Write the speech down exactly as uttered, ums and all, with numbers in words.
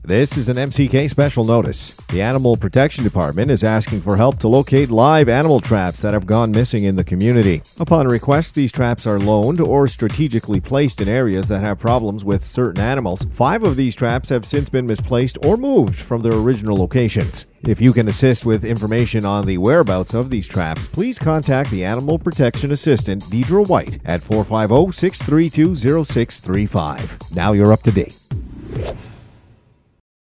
This is an M C K special notice. The Animal Protection Department is asking for help to locate live animal traps that have gone missing in the community. Upon request, these traps are loaned or strategically placed in areas that have problems with certain animals. Five of these traps have since been misplaced or moved from their original locations. If you can assist with information on the whereabouts of these traps, please contact the Animal Protection Assistant, Deidre White, at four five zero, six three two, zero six three five. Now you're up to date.